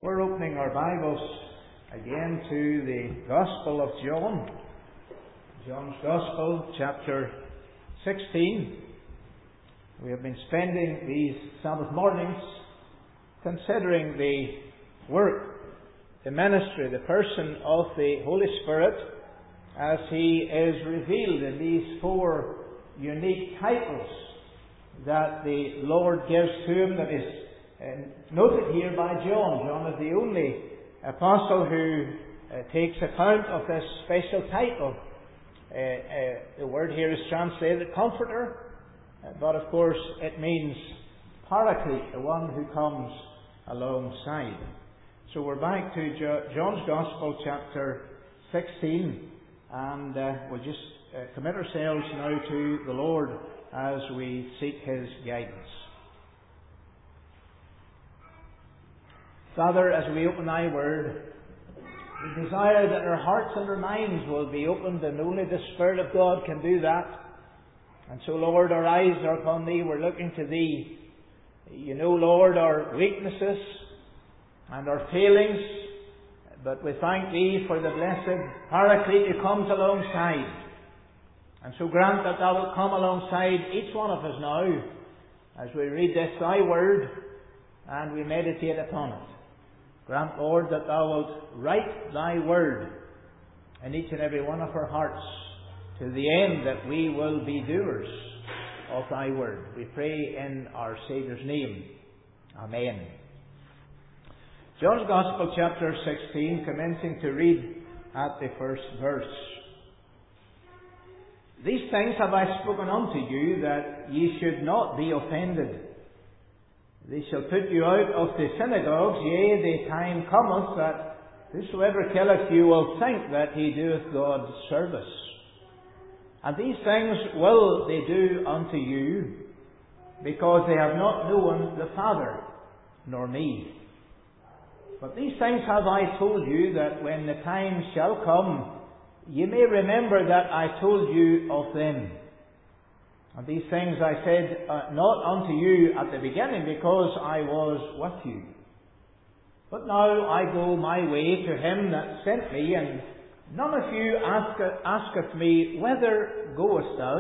We're opening our Bibles again to the Gospel of John. John's Gospel, chapter 16. We have been spending these Sabbath mornings considering the work, the ministry, the person of the Holy Spirit as He is revealed in these four unique titles that the Lord gives to Him, that is noted here by John. John is the only apostle who takes account of this special title. The word here is translated Comforter, but of course it means Paraclete, the one who comes alongside. So we're back to John's Gospel, chapter 16, and we'll just commit ourselves now to the Lord as we seek His guidance. Father, as we open Thy Word, we desire that our hearts and our minds will be opened, and only the Spirit of God can do that. And so, Lord, our eyes are upon Thee, we're looking to Thee. You know, Lord, our weaknesses and our failings, but we thank Thee for the blessed Paraclete who comes alongside. And so grant that Thou wilt come alongside each one of us now, as we read this Thy Word, and we meditate upon it. Grant, Lord, that Thou wilt write Thy Word in each and every one of our hearts, to the end that we will be doers of Thy Word. We pray in our Saviour's name. Amen. John's Gospel, chapter 16, commencing to read at the first verse. These things have I spoken unto you, that ye should not be offended. They shall put you out of the synagogues, yea, the time cometh that whosoever killeth you will think that he doeth God's service. And these things will they do unto you, because they have not known the Father, nor me. But these things have I told you, that when the time shall come, ye may remember that I told you of them. And these things I said not unto you at the beginning, because I was with you. But now I go my way to Him that sent me, and none of you asketh me, Whither goest thou?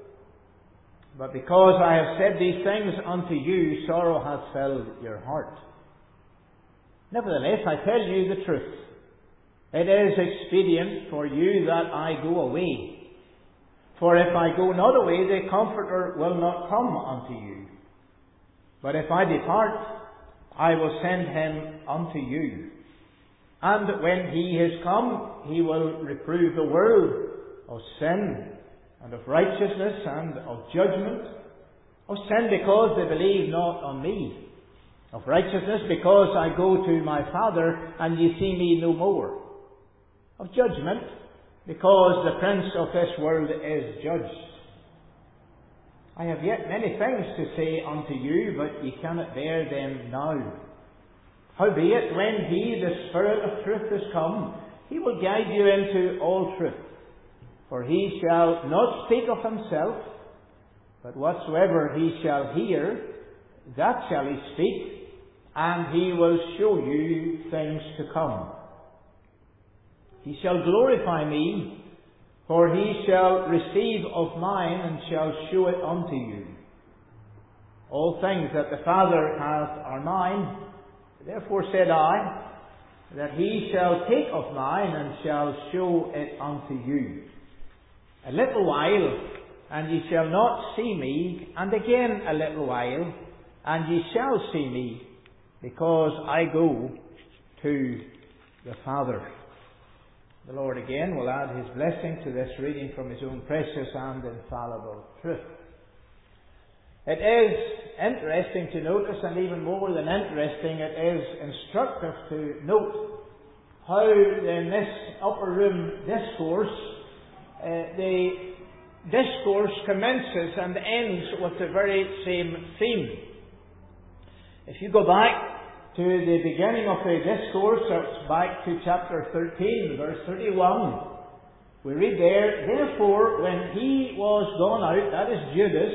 But because I have said these things unto you, sorrow hath filled your heart. Nevertheless, I tell you the truth. It is expedient for you that I go away. For if I go not away, the Comforter will not come unto you. But if I depart, I will send Him unto you. And when He is come, He will reprove the world of sin, and of righteousness, and of judgment. Of sin, because they believe not on me. Of righteousness, because I go to my Father, and ye see me no more. Of judgment, because the prince of this world is judged. I have yet many things to say unto you, but ye cannot bear them now. Howbeit, when He, the Spirit of truth, is come, He will guide you into all truth. For He shall not speak of Himself, but whatsoever He shall hear, that shall He speak, and He will show you things to come. He shall glorify me, for He shall receive of mine, and shall show it unto you. All things that the Father hath are mine. Therefore said I, that He shall take of mine, and shall show it unto you. A little while, and ye shall not see me, and again a little while, and ye shall see me, because I go to the Father. The Lord again will add His blessing to this reading from His own precious and infallible truth. It is interesting to notice, and even more than interesting, it is instructive to note how in this upper room discourse, the discourse commences and ends with the very same theme. If you go back to the beginning of the discourse, that's back to chapter 13, verse 31. We read there, Therefore, when He was gone out, that is Judas,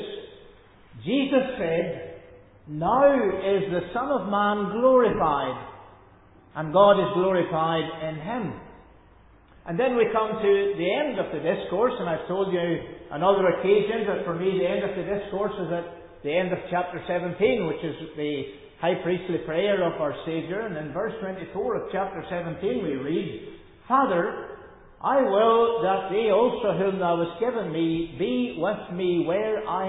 Jesus said, Now is the Son of Man glorified, and God is glorified in him. And then we come to the end of the discourse, and I've told you on other occasions that for me the end of the discourse is at the end of chapter 17, which is the high priestly prayer of our Saviour. And in verse 24 of chapter 17 we read, Father, I will that they also whom thou hast given me be with me where I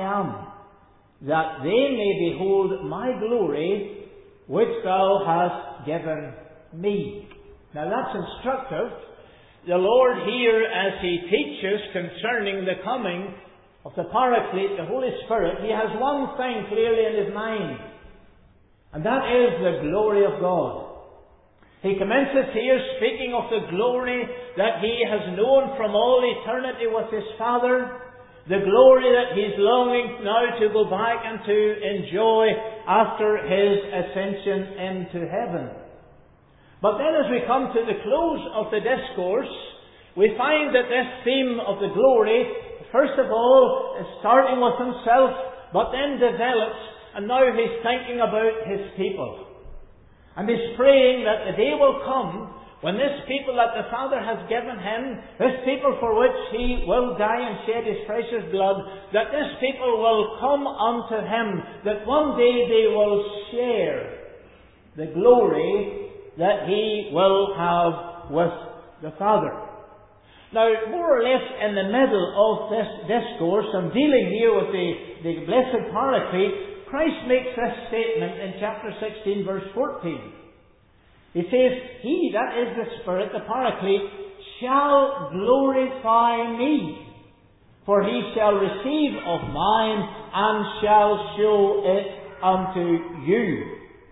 am, that they may behold my glory which thou hast given me. Now that's instructive. The Lord here, as He teaches concerning the coming of the Paraclete, the Holy Spirit, He has one thing clearly in His mind, and that is the glory of God. He commences here speaking of the glory that He has known from all eternity with His Father, the glory that He's longing now to go back and to enjoy after His ascension into heaven. But then as we come to the close of the discourse, we find that this theme of the glory, first of all, is starting with Himself, but then develops, and now He's thinking about His people. And He's praying that the day will come when this people that the Father has given Him, this people for which He will die and shed His precious blood, that this people will come unto Him, that one day they will share the glory that He will have with the Father. Now, more or less in the middle of this discourse, and dealing here with the blessed Paraclete, Christ makes this statement in chapter 16, verse 14. He says, He, that is the Spirit, the Paraclete, shall glorify me, for He shall receive of mine, and shall show it unto you.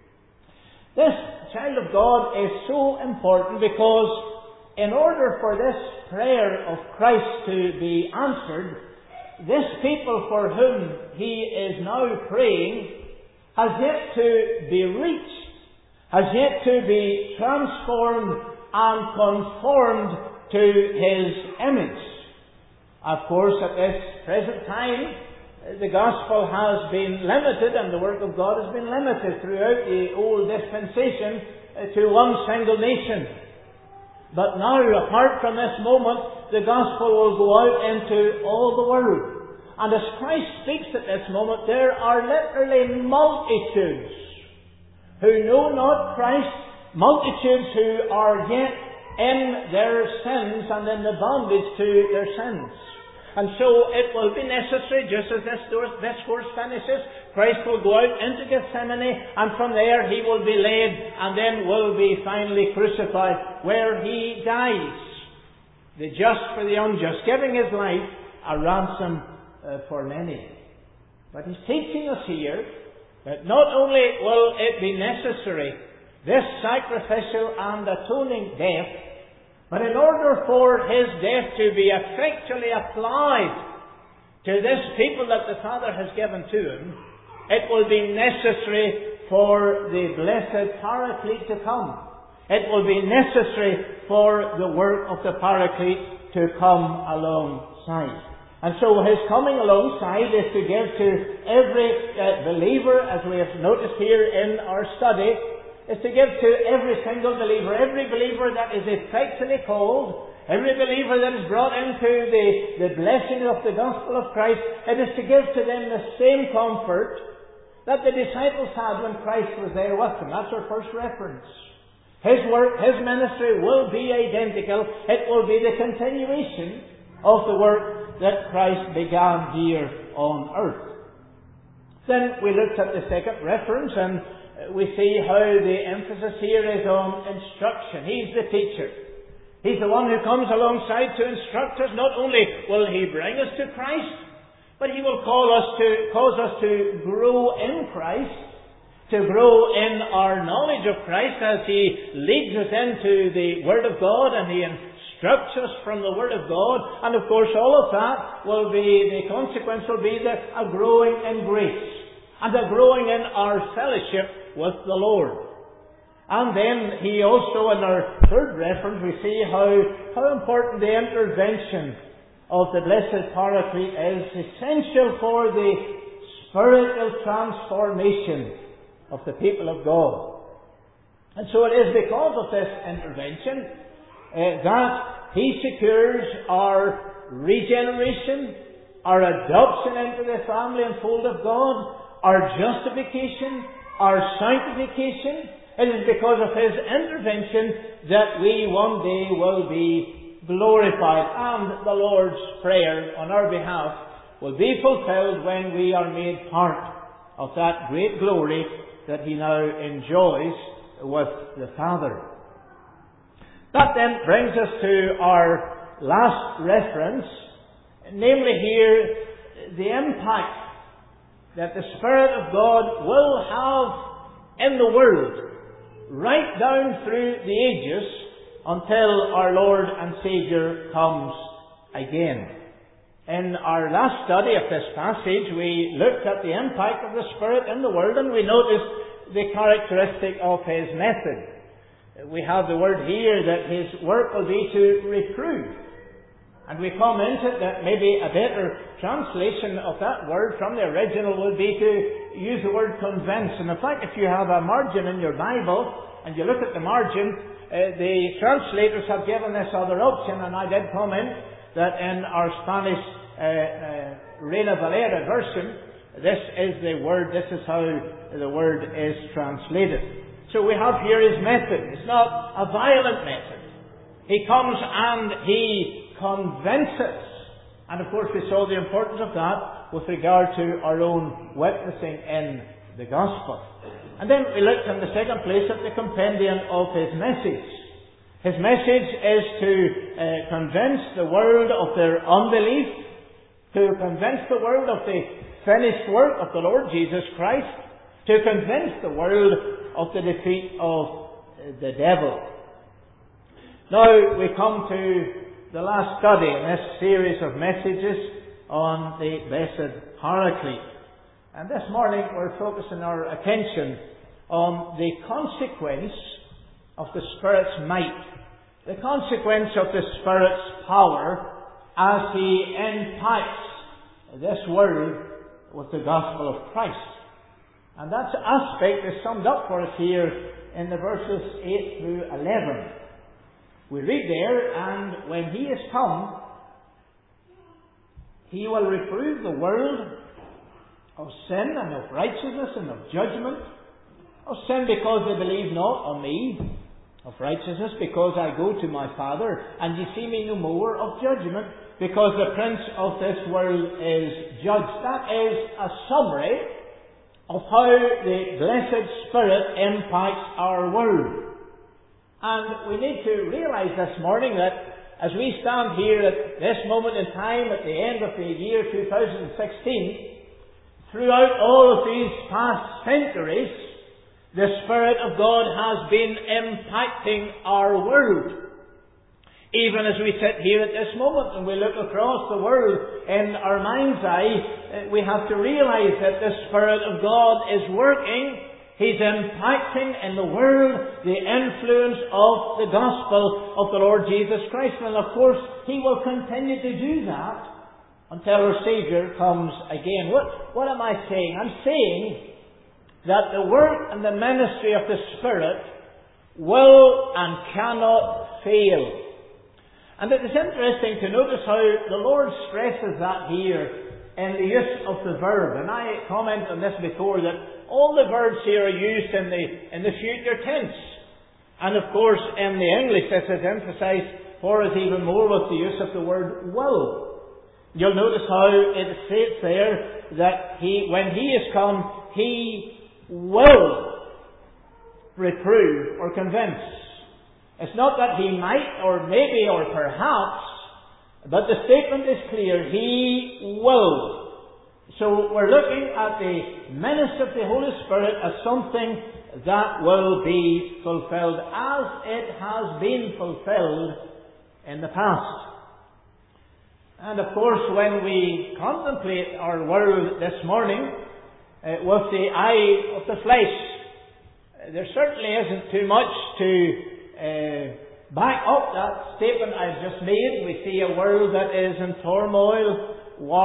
This, child of God, is so important because in order for this prayer of Christ to be answered, this people for whom He is now praying has yet to be reached, has yet to be transformed and conformed to His image. Of course, at this present time, the gospel has been limited and the work of God has been limited throughout the old dispensation to one single nation. But now, apart from this moment, the gospel will go out into all the world. And as Christ speaks at this moment, there are literally multitudes who know not Christ, multitudes who are yet in their sins and in the bondage to their sins. And so it will be necessary, just as this discourse finishes, Christ will go out into Gethsemane, and from there He will be led, and then will be finally crucified, where He dies, the just for the unjust, giving His life a ransom for many. But He's teaching us here that not only will it be necessary, this sacrificial and atoning death, but in order for His death to be effectually applied to this people that the Father has given to Him, it will be necessary for the blessed Paraclete to come. It will be necessary for the work of the Paraclete to come alongside. And so His coming alongside is to give to every believer, as we have noticed here in our study, is to give to every single believer, every believer that is effectually called, every believer that is brought into the blessing of the gospel of Christ. It is to give to them the same comfort that the disciples had when Christ was there with them. That's our first reference. His work, His ministry will be identical. It will be the continuation of the work that Christ began here on earth. Then we looked at the second reference, and we see how the emphasis here is on instruction. He's the teacher. He's the one who comes alongside to instruct us. Not only will He bring us to Christ, but He will cause us to grow in Christ, to grow in our knowledge of Christ as He leads us into the Word of God and He instructs us from the Word of God. And of course all of that will be, the consequence will be that a growing in grace and a growing in our fellowship with the Lord. And then He also, in our third reference, we see how important the intervention of the blessed Paraclete is essential for the spiritual transformation of the people of God. And so it is because of this intervention that He secures our regeneration, our adoption into the family and fold of God, our justification, our sanctification. It is because of His intervention that we one day will be glorified, and the Lord's Prayer on our behalf will be fulfilled when we are made part of that great glory that He now enjoys with the Father. That then brings us to our last reference, namely here, the impact that the Spirit of God will have in the world, right down through the ages, until our Lord and Saviour comes again. In our last study of this passage, we looked at the impact of the Spirit in the world, and we noticed the characteristic of His method. We have the word here that His work will be to reprove. And we comment that maybe a better translation of that word from the original would be to use the word convince. And in fact, if you have a margin in your Bible, and you look at the margin, the translators have given this other option, and I did comment that in our Spanish Reina Valera version, this is the word, this is how the word is translated. So we have here His method. It's not a violent method. He comes and He convinces. And of course we saw the importance of that with regard to our own witnessing in the Gospel. And then we looked in the second place at the compendium of His message. His message is to convince the world of their unbelief, to convince the world of the finished work of the Lord Jesus Christ, to convince the world of the defeat of the devil. Now we come to the last study in this series of messages on the Blessed Paraclete. And this morning we're focusing our attention on the consequence of the Spirit's might, the consequence of the Spirit's power as He impacts this world with the gospel of Christ. And that aspect is summed up for us here in the verses 8 through 11. We read there, and when He is come, He will reprove the world of sin and of righteousness and of judgment. Of sin because they believe not on Me. Of righteousness because I go to My Father, and ye see Me no more. Of judgment because the prince of this world is judged. That is a summary of how the blessed Spirit impacts our world. And we need to realize this morning that as we stand here at this moment in time, at the end of the year 2016, throughout all of these past centuries, the Spirit of God has been impacting our world. Even as we sit here at this moment and we look across the world in our mind's eye, we have to realize that the Spirit of God is working. He's impacting in the world the influence of the gospel of the Lord Jesus Christ. And of course, He will continue to do that until our Saviour comes again. What am I saying? I'm saying that the work and the ministry of the Spirit will and cannot fail. And it is interesting to notice how the Lord stresses that here in the use of the verb. And I commented on this before, that all the verbs here are used in the future tense. And of course in the English this is emphasized for us even more with the use of the word will. You'll notice how it states there that when He is come, He will reprove or convince. It's not that He might or maybe or perhaps, but the statement is clear. He will. So we're looking at the ministry of the Holy Spirit as something that will be fulfilled as it has been fulfilled in the past. And of course, when we contemplate our world this morning with the eye of the flesh, there certainly isn't too much to back up that statement I've just made. We see a world that is in turmoil,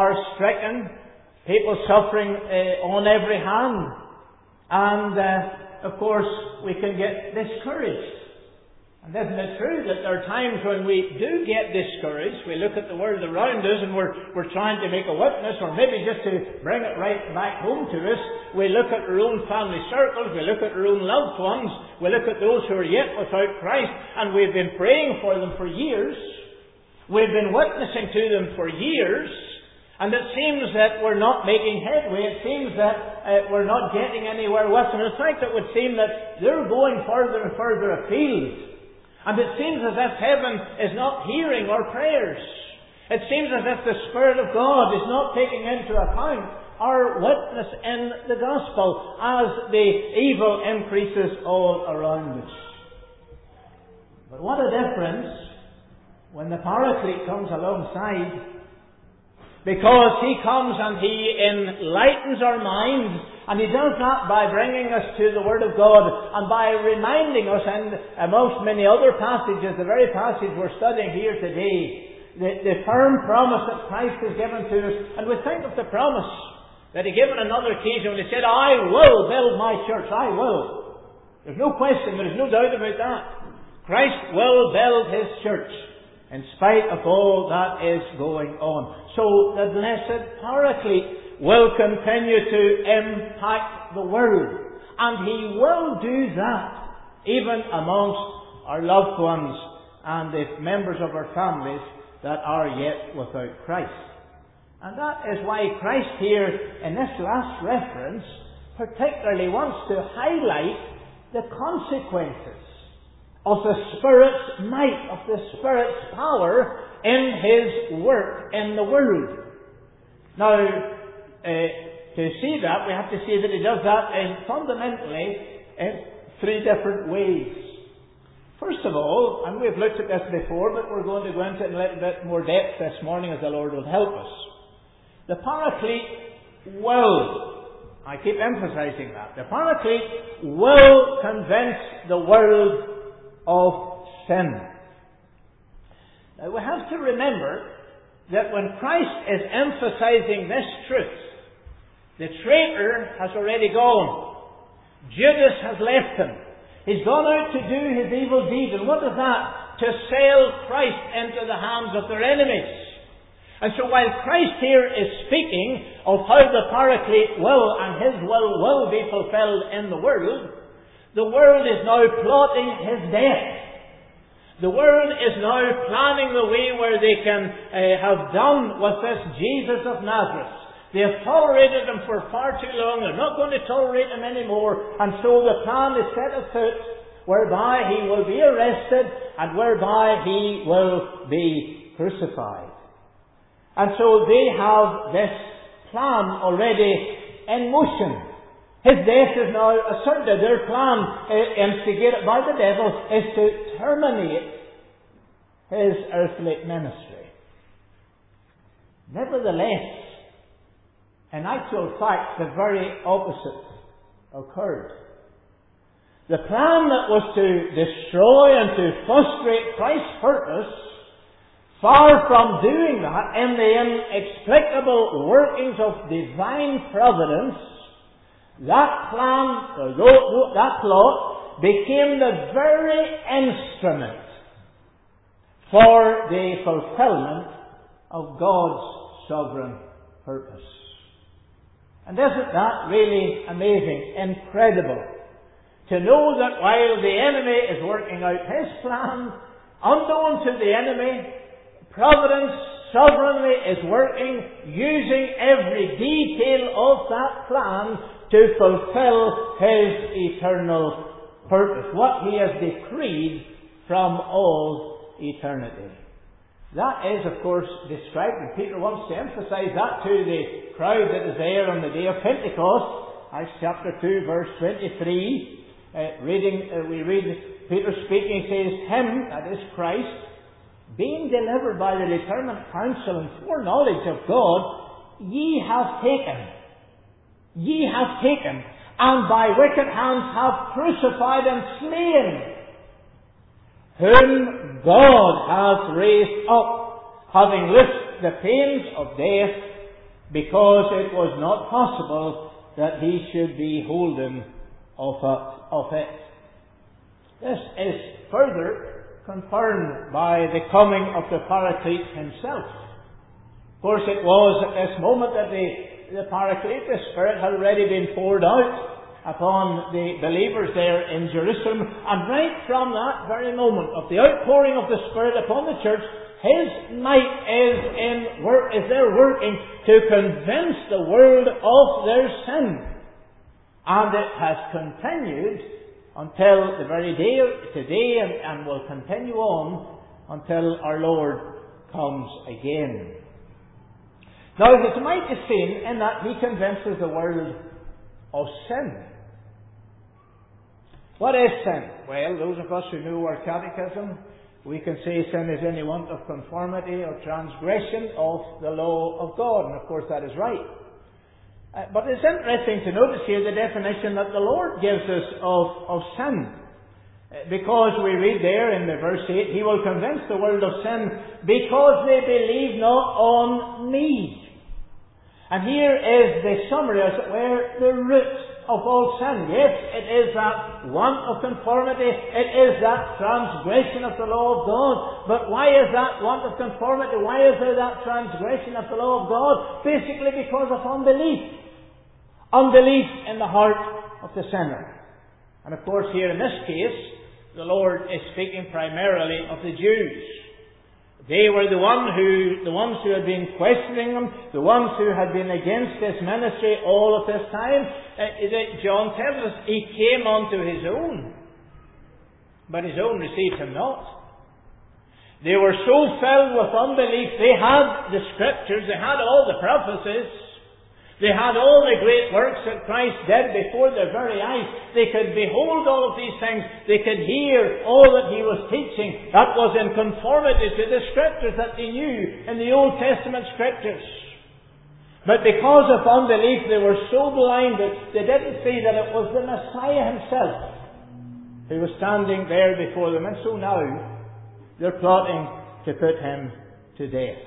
war-stricken, people suffering on every hand. And of course, we can get discouraged. And isn't it true that there are times when we do get discouraged? We look at the world around us and we're trying to make a witness, or maybe just to bring it right back home to us. We look at our own family circles, we look at our own loved ones, we look at those who are yet without Christ, and we've been praying for them for years. We've been witnessing to them for years, and it seems that we're not making headway. It seems that we're not getting anywhere with them. In fact, it would seem that they're going further and further afield. And it seems as if heaven is not hearing our prayers. It seems as if the Spirit of God is not taking into account our witness in the gospel as the evil increases all around us. But what a difference when the Paraclete comes alongside, because He comes and He enlightens our minds. And He does that by bringing us to the Word of God and by reminding us, and amongst many other passages, the very passage we're studying here today, the firm promise that Christ has given to us. And we think of the promise that He gave on another occasion when He said, I will build my church. I will. There's no question, there's no doubt about that. Christ will build His church in spite of all that is going on. So the blessed Paraclete will continue to impact the world. And He will do that even amongst our loved ones and the members of our families that are yet without Christ. And that is why Christ here in this last reference particularly wants to highlight the consequences of the Spirit's might, of the Spirit's power in His work in the world. Now, to see that, we have to see that He does that fundamentally in three different ways. First of all, and we've looked at this before, but we're going to go into it in a little bit more depth this morning as the Lord will help us. The Paraclete will, I keep emphasizing that, the Paraclete will convince the world of sin. Now we have to remember that when Christ is emphasizing this truth, the traitor has already gone. Judas has left Him. He's gone out to do his evil deed. And what is that? To sell Christ into the hands of their enemies. And so while Christ here is speaking of how the Paraclete will and His will be fulfilled in the world is now plotting His death. The world is now planning the way where they can have done with this Jesus of Nazareth. They have tolerated Him for far too long. They're not going to tolerate Him anymore. And so the plan is set afoot whereby He will be arrested and whereby He will be crucified. And so they have this plan already in motion. His death is now asserted. Their plan, instigated by the devil, is to terminate His earthly ministry. Nevertheless, in actual fact, the very opposite occurred. The plan that was to destroy and to frustrate Christ's purpose, far from doing that in the inexplicable workings of divine providence, that plan, or that plot, became the very instrument for the fulfillment of God's sovereign purpose. And isn't that really amazing, incredible, to know that while the enemy is working out his plan, unknown to the enemy, providence sovereignly is working, using every detail of that plan to fulfill His eternal purpose, what He has decreed from all eternity. That is, of course, described, and Peter wants to emphasize that to the crowd that is there on the day of Pentecost. Acts chapter 2, verse 23. We read Peter speaking, he says, Him, that is Christ, being delivered by the determined counsel and foreknowledge of God, ye have taken, and by wicked hands have crucified and slain, whom God hath raised up, having loosed the pains of death, because it was not possible that He should be holden of it. This is further confirmed by the coming of the Paraclete himself. Of course, it was at this moment that the Paraclete, the Spirit, had already been poured out upon the believers there in Jerusalem. And right from that very moment of the outpouring of the Spirit upon the church, His might is there working to convince the world of their sin. And it has continued until the very day of today, and will continue on until our Lord comes again. Now, His might is seen in that He convinces the world of sin. What is sin? Well, those of us who know our catechism, we can say sin is any want of conformity or transgression of the law of God. And of course that is right. But it's interesting to notice here the definition that the Lord gives us of sin. Because we read there in the verse 8, He will convince the world of sin because they believe not on Me. And here is the summary, as it were, the root of all sin. Yes, it is that want of conformity. It is that transgression of the law of God. But why is that want of conformity? Why is there that transgression of the law of God? Basically because of unbelief. Unbelief in the heart of the sinner. And of course here in this case, the Lord is speaking primarily of the Jews. They were the ones who had been questioning Him, the ones who had been against His ministry all of this time. John tells us He came unto His own, but His own received Him not. They were so filled with unbelief. They had the Scriptures, they had all the prophecies, they had all the great works that Christ did before their very eyes. They could behold all of these things. They could hear all that He was teaching. That was in conformity to the Scriptures that they knew in the Old Testament Scriptures. But because of unbelief, they were so blinded, they didn't see that it was the Messiah Himself who was standing there before them. And so now, they're plotting to put Him to death.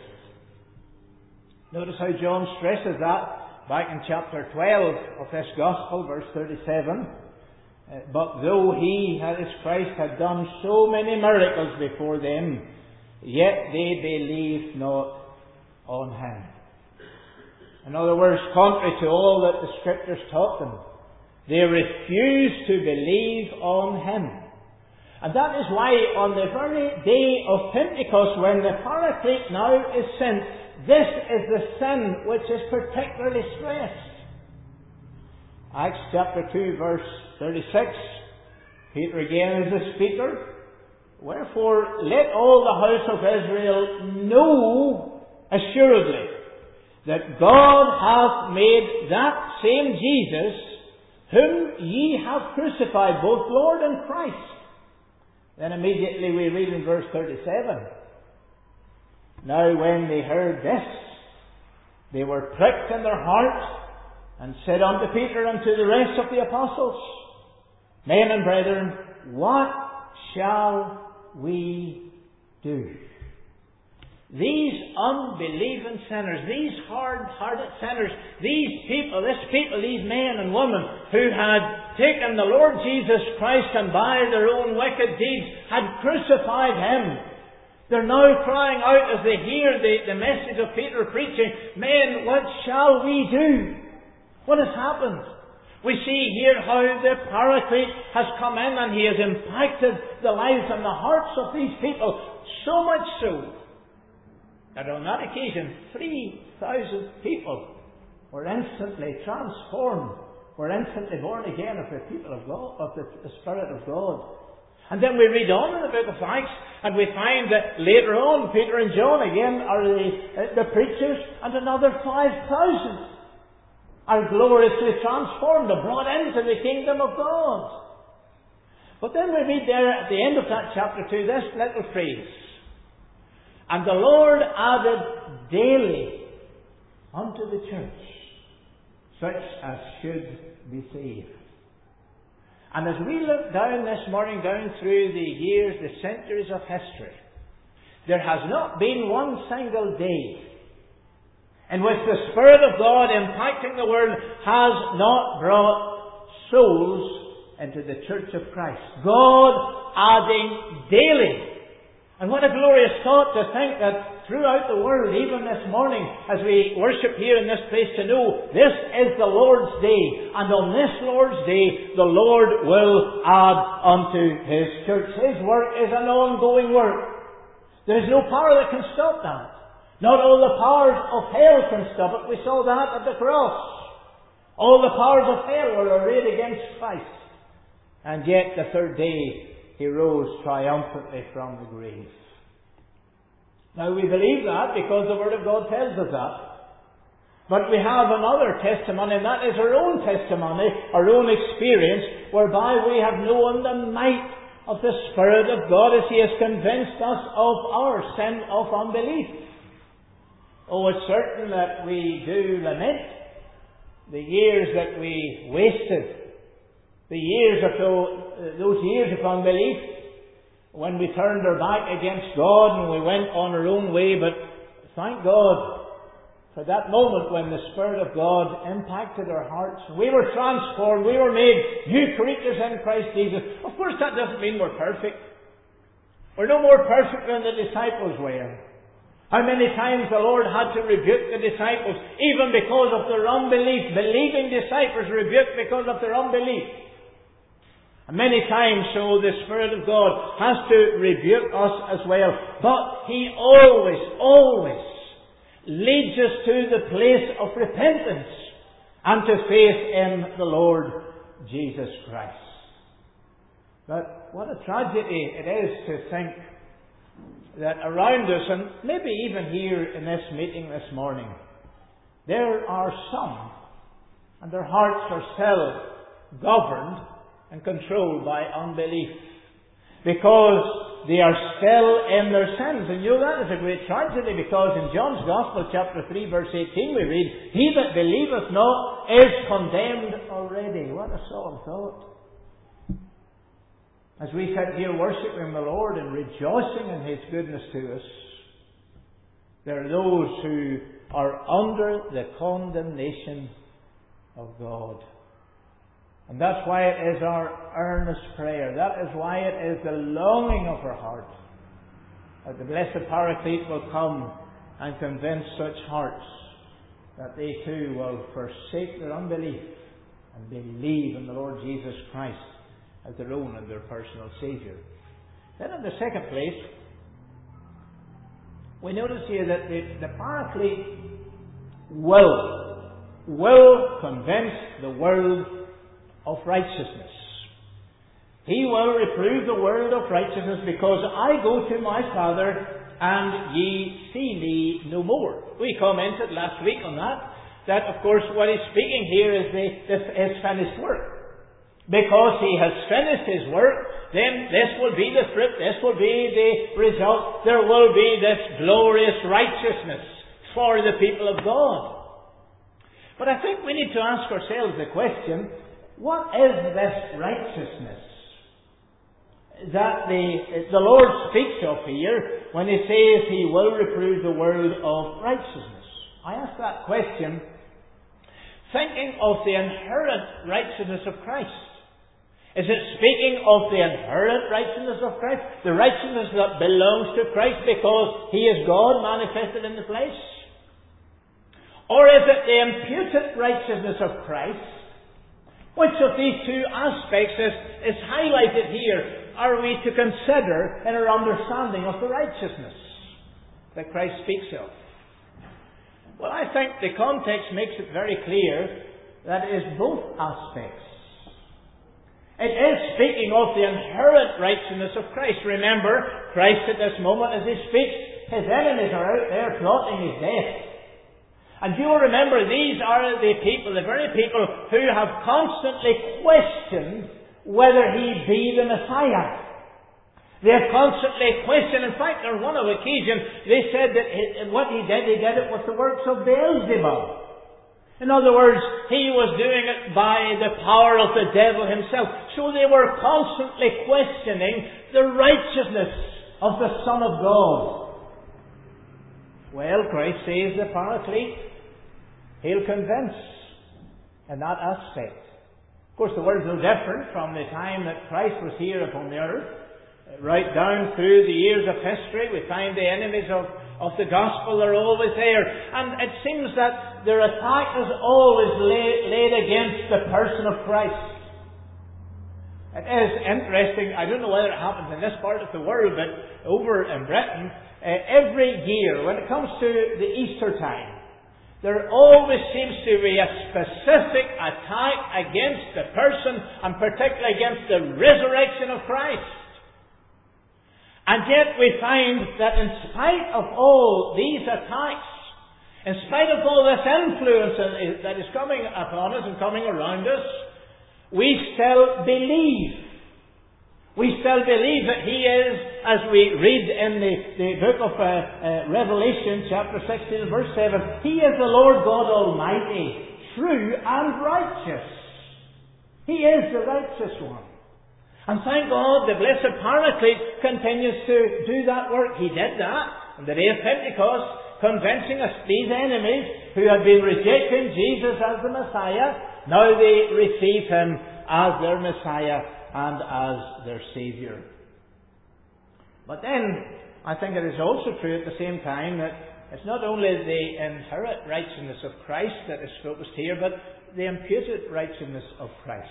Notice how John stresses that back in chapter 12 of this Gospel, verse 37. But though He, that is Christ, had done so many miracles before them, yet they believed not on Him. In other words, contrary to all that the Scriptures taught them, they refused to believe on Him. And that is why on the very day of Pentecost, when the Paraclete now is sent, this is the sin which is particularly stressed. Acts chapter 2 verse 36. Peter again is the speaker. Wherefore let all the house of Israel know assuredly that God hath made that same Jesus whom ye have crucified, both Lord and Christ. Then immediately we read in verse 37. Now when they heard this, they were pricked in their heart, and said unto Peter and to the rest of the apostles, Men and brethren, what shall we do? These unbelieving sinners, these hard-hearted sinners, these men and women who had taken the Lord Jesus Christ and by their own wicked deeds had crucified Him. They're now crying out as they hear the message of Peter preaching, Men, what shall we do? What has happened? We see here how the Paraclete has come in and He has impacted the lives and the hearts of these people, so much so that on that occasion 3,000 people were instantly transformed, were instantly born again of the people of God, of the Spirit of God. And then we read on in the book of Acts, and we find that later on, Peter and John again are the preachers, and another 5,000 are gloriously transformed and brought into the kingdom of God. But then we read there at the end of that chapter 2 this little phrase, And the Lord added daily unto the church such as should be saved. And as we look down this morning, down through the years, the centuries of history, there has not been one single day in which the Spirit of God impacting the world has not brought souls into the church of Christ. God adding daily. And what a glorious thought to think that throughout the world, even this morning, as we worship here in this place, to know this is the Lord's day. And on this Lord's day, the Lord will add unto His church. His work is an ongoing work. There is no power that can stop that. Not all the powers of hell can stop it. We saw that at the cross. All the powers of hell were arrayed against Christ. And yet the third day, He rose triumphantly from the grave. Now we believe that because the Word of God tells us that. But we have another testimony, and that is our own testimony, our own experience, whereby we have known the might of the Spirit of God as He has convinced us of our sin of unbelief. Oh, it's certain that we do lament the years that we wasted. The years of those years of unbelief, when we turned our back against God and we went on our own way. But thank God for that moment when the Spirit of God impacted our hearts. We were transformed. We were made new creatures in Christ Jesus. Of course, that doesn't mean we're perfect. We're no more perfect than the disciples were. How many times the Lord had to rebuke the disciples, even because of their unbelief. Believing disciples rebuked because of their unbelief. Many times so the Spirit of God has to rebuke us as well. But He always leads us to the place of repentance and to faith in the Lord Jesus Christ. But what a tragedy it is to think that around us, and maybe even here in this meeting this morning, there are some, and their hearts are still governed and controlled by unbelief, because they are still in their sins. And you know that is a great tragedy, because in John's Gospel, chapter 3, verse 18, we read, "He that believeth not is condemned already." What a solemn thought. As we sit here worshipping the Lord and rejoicing in His goodness to us, there are those who are under the condemnation of God. And that's why it is our earnest prayer. That is why it is the longing of our heart that the blessed Paraclete will come and convince such hearts that they too will forsake their unbelief and believe in the Lord Jesus Christ as their own and their personal Saviour. Then in the second place, we notice here that the Paraclete will convince the world of righteousness. He will reprove the world of righteousness, because I go to my Father and ye see me no more. We commented last week on that of course what he's speaking here is his finished work. Because He has finished His work, then this will be the fruit, this will be the result. There will be this glorious righteousness for the people of God. But I think we need to ask ourselves the question, what is this righteousness that the Lord speaks of here when He says He will reprove the world of righteousness? I ask that question thinking of the inherent righteousness of Christ. Is it speaking of the inherent righteousness of Christ? The righteousness that belongs to Christ because He is God manifested in the flesh? Or is it the imputed righteousness of Christ? Which of these two aspects is highlighted here are we to consider in our understanding of the righteousness that Christ speaks of? Well, I think the context makes it very clear that it is both aspects. It is speaking of the inherent righteousness of Christ. Remember, Christ at this moment as He speaks, His enemies are out there plotting His death. And you will remember, these are the people, the very people who have constantly questioned whether He be the Messiah. They have constantly questioned. In fact, on one occasion, they said that what He did it with the works of Beelzebub. In other words, He was doing it by the power of the devil himself. So they were constantly questioning the righteousness of the Son of God. Well, Christ says the Paraclete, He'll convince in that aspect. Of course, the world's no different from the time that Christ was here upon the earth. Right down through the years of history, we find the enemies of the gospel are always there. And it seems that their attack is always laid against the person of Christ. It is interesting, I don't know whether it happens in this part of the world, but over in Britain, every year, when it comes to the Easter time, there always seems to be a specific attack against the person, and particularly against the resurrection of Christ. And yet we find that in spite of all these attacks, in spite of all this influence that is coming upon us and coming around us, we still believe. We still believe that He is, as we read in the book of Revelation, chapter 16, verse 7, He is the Lord God Almighty, true and righteous. He is the righteous one. And thank God, the blessed Paraclete continues to do that work. He did that on the day of Pentecost, convincing us, these enemies who had been rejecting Jesus as the Messiah, now they receive Him as their Messiah and as their Saviour. But then, I think it is also true at the same time that it's not only the inherent righteousness of Christ that is focused here, but the imputed righteousness of Christ.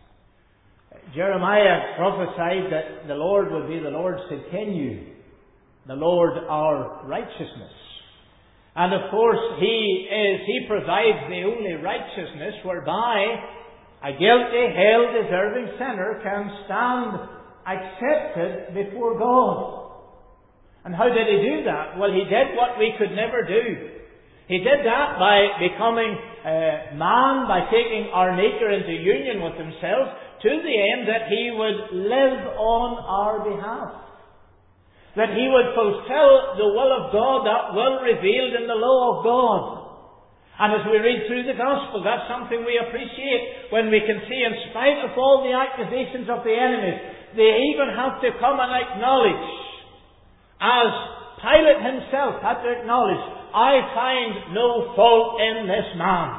Jeremiah prophesied that the Lord would be the Lord's continue, the Lord our righteousness. And of course, He provides the only righteousness whereby a guilty, hell-deserving sinner can stand accepted before God. And how did He do that? Well, He did what we could never do. He did that by becoming man, by taking our nature into union with Himself, to the end that He would live on our behalf. That He would fulfill the will of God, that will revealed in the law of God. And as we read through the Gospel, that's something we appreciate when we can see, in spite of all the accusations of the enemies, they even have to come and acknowledge, as Pilate himself had to acknowledge, I find no fault in this man.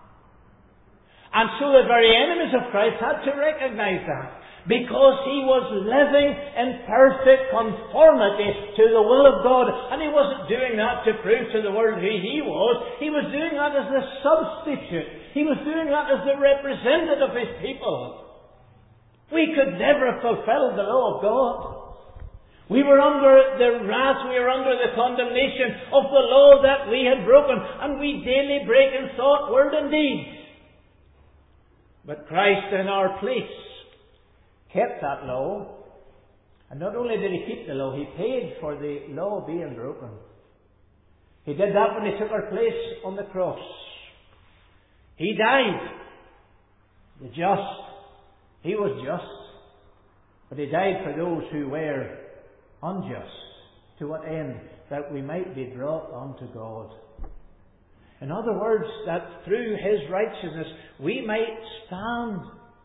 And so the very enemies of Christ had to recognize that. Because He was living in perfect conformity to the will of God. And He wasn't doing that to prove to the world who He was. He was doing that as the substitute. He was doing that as the representative of His people. We could never fulfill the law of God. We were under the wrath, we were under the condemnation of the law that we had broken. And we daily break in thought, word and deed. But Christ in our place kept that law. And not only did He keep the law, He paid for the law being broken. He did that when He took our place on the cross. He died. The just. He was just. But He died for those who were unjust. To what end? That we might be brought unto God. In other words, that through His righteousness we might stand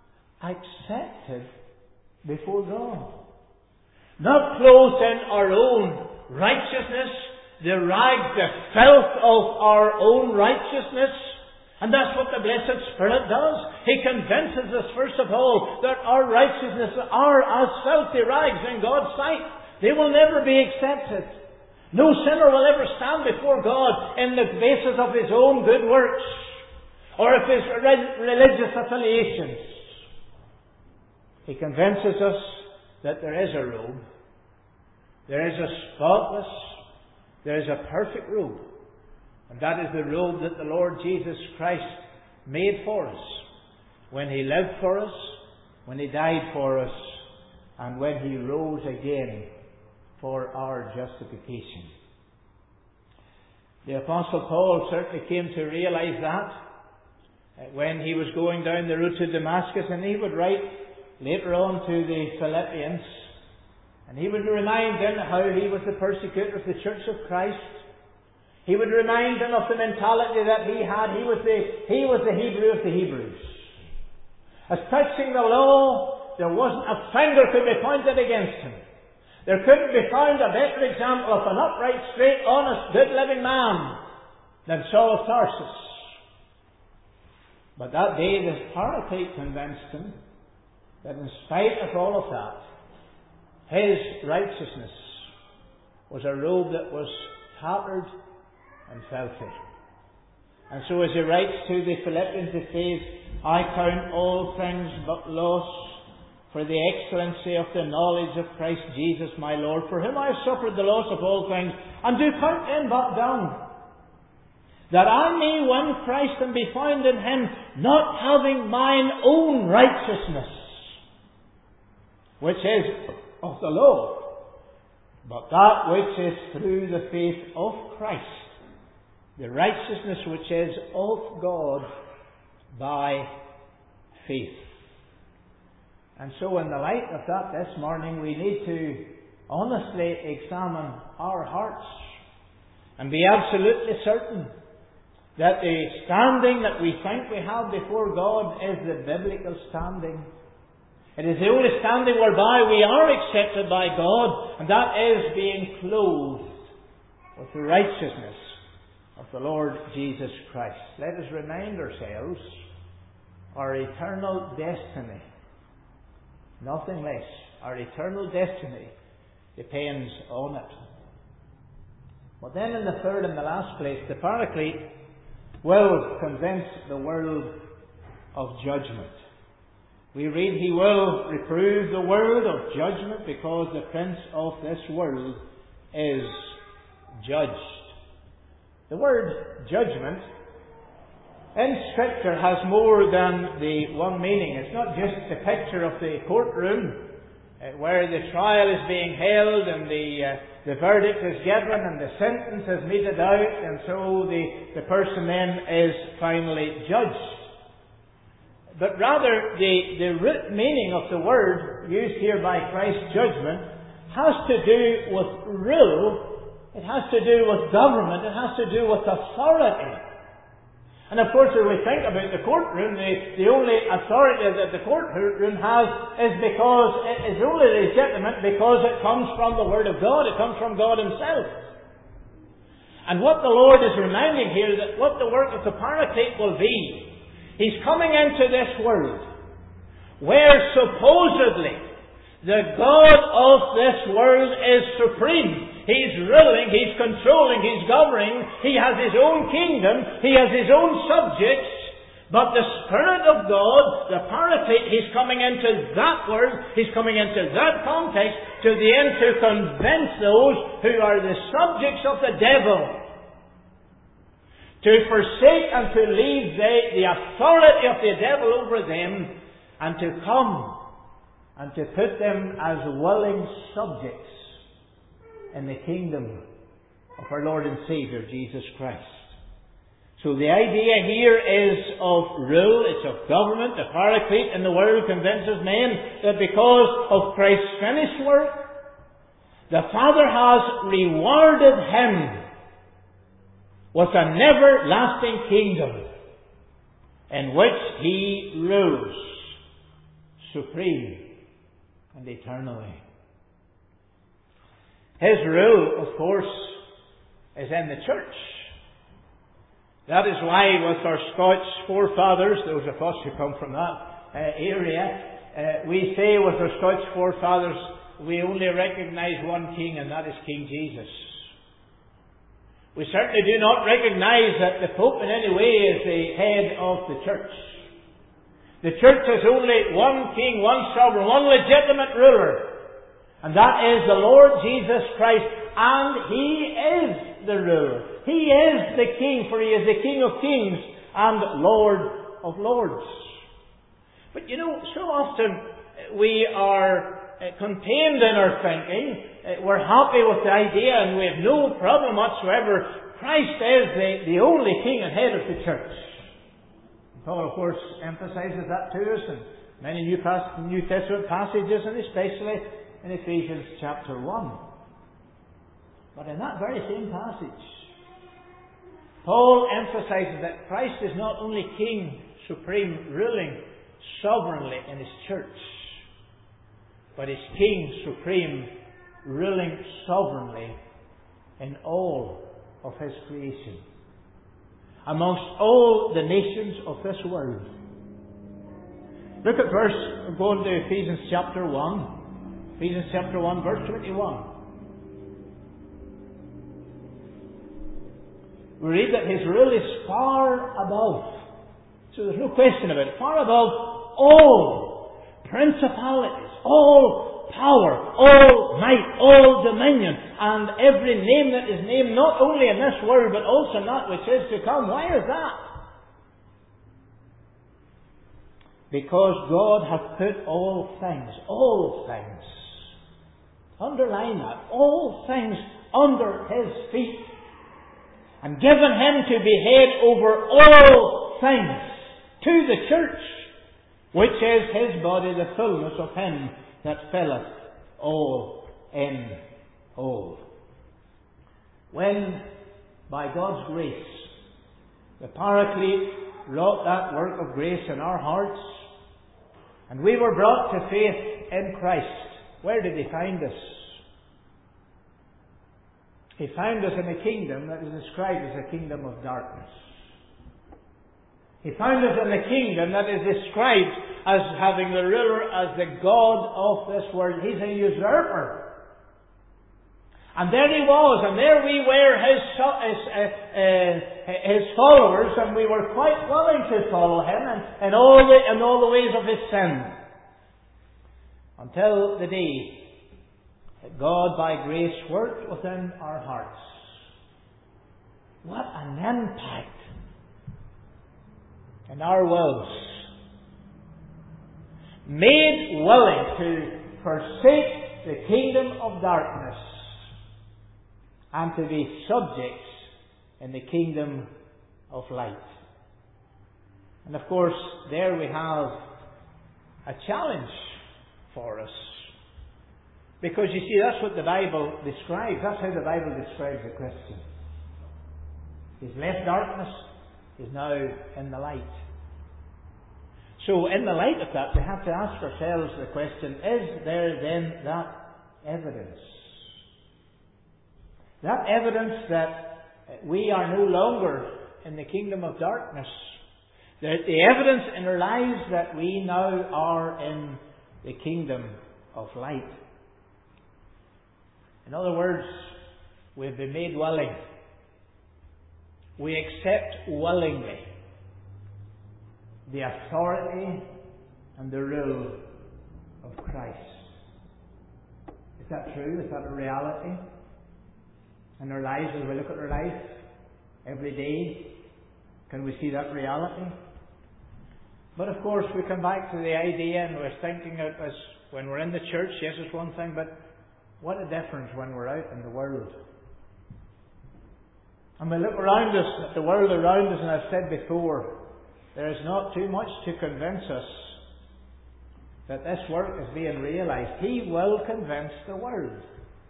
accepted before God. Not clothed in our own righteousness, the rags, the filth of our own righteousness. And that's what the blessed Spirit does. He convinces us, first of all, that our righteousness are as filthy rags in God's sight. They will never be accepted. No sinner will ever stand before God in the basis of his own good works or of his religious affiliations. He convinces us that there is a robe. There is a spotless, there is a perfect robe. And that is the robe that the Lord Jesus Christ made for us when He lived for us, when He died for us, and when He rose again for our justification. The Apostle Paul certainly came to realize that when he was going down the road to Damascus, and he would write later on to the Philippians, and he would remind them how he was the persecutor of the Church of Christ. He would remind them of the mentality that he had. He was the Hebrew of the Hebrews. As touching the law, there wasn't a finger could be pointed against him. There couldn't be found a better example of an upright, straight, honest, good living man than Saul of Tarsus. But that day the Paraclete convinced him that in spite of all of that, his righteousness was a robe that was tattered and filthy. And so as he writes to the Philippians, he says, I count all things but loss for the excellency of the knowledge of Christ Jesus my Lord, for whom I have suffered the loss of all things, and do count them but dung, that I may win Christ and be found in Him, not having mine own righteousness, which is of the law, but that which is through the faith of Christ, the righteousness which is of God by faith. And so in the light of that this morning, we need to honestly examine our hearts and be absolutely certain that the standing that we think we have before God is the biblical standing. It is the only standing whereby we are accepted by God, and that is being clothed with the righteousness of the Lord Jesus Christ. Let us remind ourselves our eternal destiny. Nothing less. Our eternal destiny depends on it. But then in the third and the last place, the Paraclete will convince the world of judgment. We read, He will reprove the world of judgment because the prince of this world is judged. The word judgment in Scripture has more than the one meaning. It's not just the picture of the courtroom where the trial is being held and the verdict is given and the sentence is meted out, and so the person then is finally judged. But rather, the root meaning of the word used here by Christ's judgment has to do with rule, it has to do with government, it has to do with authority. And of course, when we think about the courtroom, the only authority that the courtroom has is because it is only legitimate because it comes from the Word of God, it comes from God Himself. And what the Lord is reminding here, that what the work of the Paraclete will be, He's coming into this world where supposedly the God of this world is supreme. He's ruling, He's controlling, He's governing, He has His own kingdom, He has His own subjects. But the Spirit of God, the Paraclete, He's coming into that world, He's coming into that context to the end to convince those who are the subjects of the devil to forsake and to leave the authority of the devil over them and to come and to put them as willing subjects in the kingdom of our Lord and Saviour, Jesus Christ. So the idea here is of rule, it's of government. The Paraclete in the world convinces men that because of Christ's finished work, the Father has rewarded Him with an everlasting kingdom in which He rules supreme and eternally. His rule, of course, is in the church. That is why with our Scotch forefathers, those of us who come from that area, we say with our Scotch forefathers, we only recognise one king, and that is King Jesus. We certainly do not recognise that the Pope in any way is the head of the church. The church has only one king, one sovereign, one legitimate ruler. And that is the Lord Jesus Christ. And He is the ruler. He is the King, for He is the King of kings and Lord of lords. But so often we are contained in our thinking. We're happy with the idea and we have no problem whatsoever. Christ is the only King and head of the church. Paul, of course, emphasises that to us in many New Testament passages, and especially in Ephesians chapter 1. But in that very same passage, Paul emphasises that Christ is not only King, supreme, ruling sovereignly in His church, but is King, supreme, ruling sovereignly in all of His creation. amongst all the nations of this world. Look at going to Ephesians chapter 1. Ephesians chapter 1, verse 21. We read that His rule is far above. So there's no question of it. Far above all principalities, all power, all might, all dominion, and every name that is named, not only in this world, but also in that which is to come. Why is that? Because God hath put all things, underline that, all things under His feet, and given Him to be head over all things to the church, which is His body, the fullness of Him that filleth all in all. When, by God's grace, the Paraclete wrought that work of grace in our hearts, and we were brought to faith in Christ, where did He find us? He found us in a kingdom that is described as a kingdom of darkness. He found us in a kingdom that is described as having the ruler as the God of this world. He's a usurper. And there He was, and there we were His followers, and we were quite willing to follow Him in all the ways of His sin. Until the day that God by grace worked within our hearts. What an impact in our wills. Made willing to forsake the kingdom of darkness and to be subjects in the kingdom of light. And of course, there we have a challenge for us. Because you see, that's what the Bible describes. That's how the Bible describes the Christian. He's left darkness, he's now in the light. So in the light of that, we have to ask ourselves the question, is there then that evidence? That evidence that we are no longer in the kingdom of darkness. The evidence in our lives that we now are in the kingdom of light. In other words, we've been made willing. We accept willingly the authority and the rule of Christ. Is that true? Is that a reality? In our lives, as we look at our life every day, can we see that reality? But of course, we come back to the idea, and we're thinking of as when we're in the church, yes, it's one thing, but what a difference when we're out in the world. And we look around us, at the world around us, and I've said before, there is not too much to convince us that this work is being realised. He will convince the world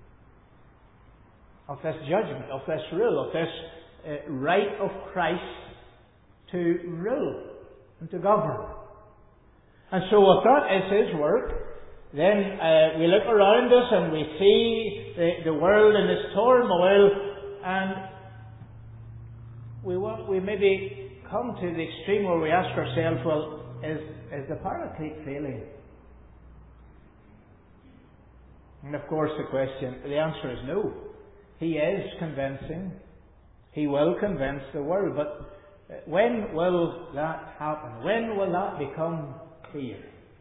of this judgment, of this rule, of this right of Christ to rule and to govern. And so if that is His work, then we look around us and we see the world in its turmoil, and we maybe come to the extreme where we ask ourselves, well, is the Paraclete failing? And of course the answer is no. He is convincing. He will convince the world. But when will that happen? When will that become clear?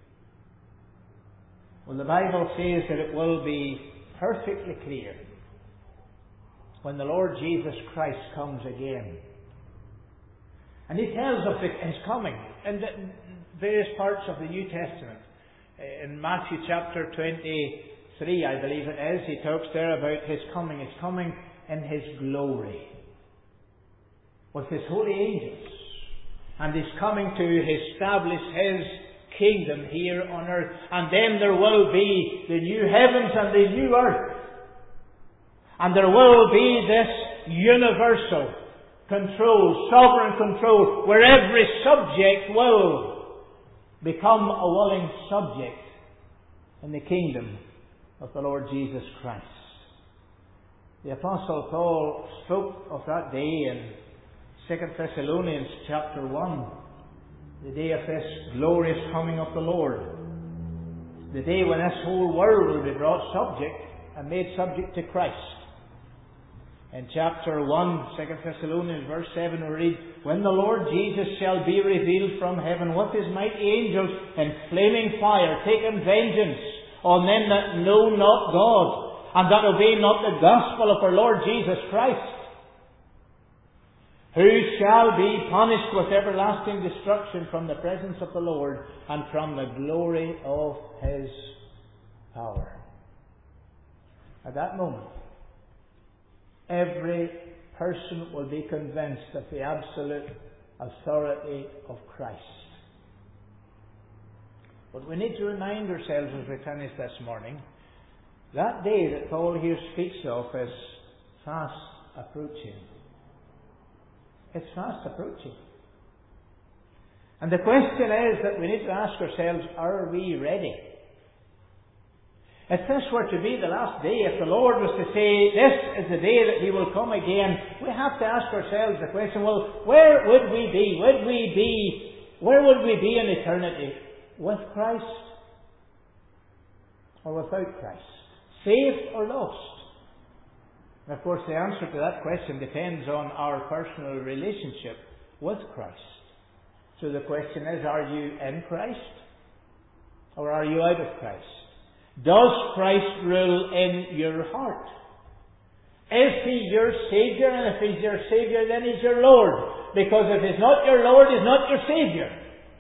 Well, the Bible says that it will be perfectly clear when the Lord Jesus Christ comes again. And He tells us His coming in various parts of the New Testament. In Matthew chapter 23, I believe it is, He talks there about His coming. His coming in His glory, with His holy angels. And He's coming to establish His kingdom here on earth. And then there will be the new heavens and the new earth. And there will be this universal control, sovereign control, where every subject will become a willing subject in the kingdom of the Lord Jesus Christ. The Apostle Paul spoke of that day in 2 Thessalonians chapter 1, the day of this glorious coming of the Lord, the day when this whole world will be brought subject and made subject to Christ. In chapter 1, 2 Thessalonians verse 7 we read, "When the Lord Jesus shall be revealed from heaven with his mighty angels in flaming fire, taking vengeance on them that know not God, and that obey not the gospel of our Lord Jesus Christ, who shall be punished with everlasting destruction from the presence of the Lord and from the glory of his power." At that moment, every person will be convinced of the absolute authority of Christ. But we need to remind ourselves as we finish this morning, that day that Paul here speaks of is fast approaching. It's fast approaching. And the question is that we need to ask ourselves, are we ready? If this were to be the last day, if the Lord was to say, this is the day that He will come again, we have to ask ourselves the question, well, where would we be? Where would we be in eternity? With Christ or without Christ? Saved or lost? And of course, the answer to that question depends on our personal relationship with Christ. So the question is, are you in Christ? Or are you out of Christ? Does Christ rule in your heart? Is He your Saviour? And if He's your Saviour, then He's your Lord. Because if He's not your Lord, He's not your Saviour.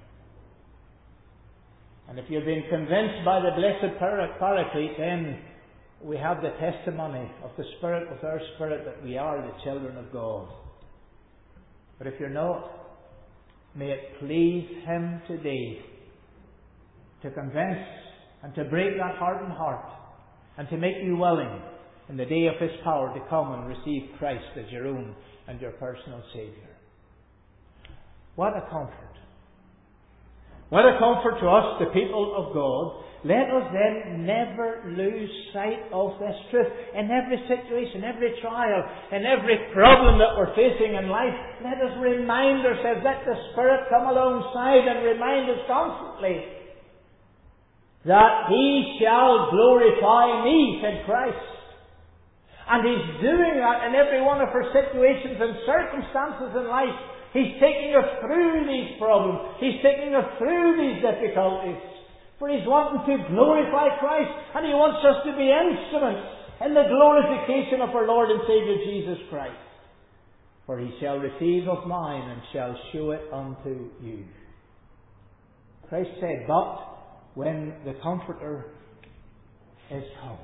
And if you've been convinced by the blessed Paraclete, then we have the testimony of the Spirit with our spirit that we are the children of God. But if you're not, may it please Him today to convince and to break that hardened heart and to make you willing in the day of His power to come and receive Christ as your own and your personal Saviour. What a comfort. What a comfort to us, the people of God. Let us then never lose sight of this truth. In every situation, every trial, in every problem that we're facing in life, let us remind ourselves, let the Spirit come alongside and remind us constantly that He shall glorify me, said Christ. And He's doing that in every one of our situations and circumstances in life. He's taking us through these problems. He's taking us through these difficulties. For He's wanting to glorify Christ. And He wants us to be instruments in the glorification of our Lord and Saviour Jesus Christ. For He shall receive of mine and shall show it unto you. Christ said, but when the Comforter is come.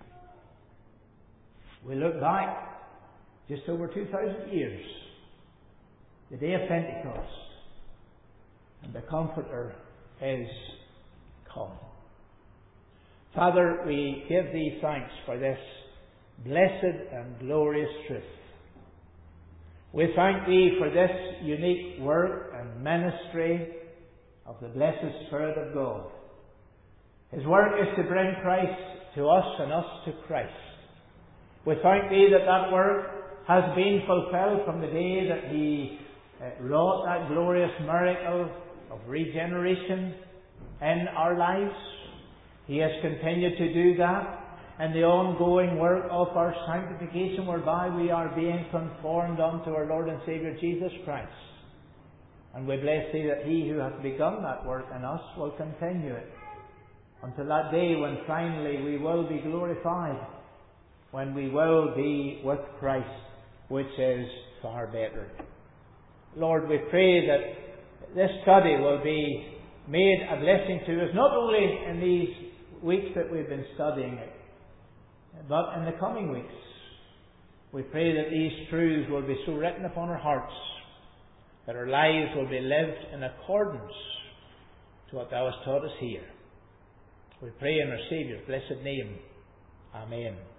We look back just over 2,000 years, the day of Pentecost, and the Comforter is come. Father, we give Thee thanks for this blessed and glorious truth. We thank Thee for this unique work and ministry of the blessed Spirit of God. His work is to bring Christ to us and us to Christ. We thank Thee that that work has been fulfilled from the day that He wrought that glorious miracle of regeneration in our lives. He has continued to do that in the ongoing work of our sanctification, whereby we are being conformed unto our Lord and Saviour Jesus Christ. And we bless Thee that He who hath begun that work in us will continue it until that day when finally we will be glorified, when we will be with Christ, which is far better. Lord, we pray that this study will be made a blessing to us, not only in these weeks that we've been studying it, but in the coming weeks. We pray that these truths will be so written upon our hearts that our lives will be lived in accordance to what Thou hast taught us here. We pray in our Saviour's blessed name. Amen.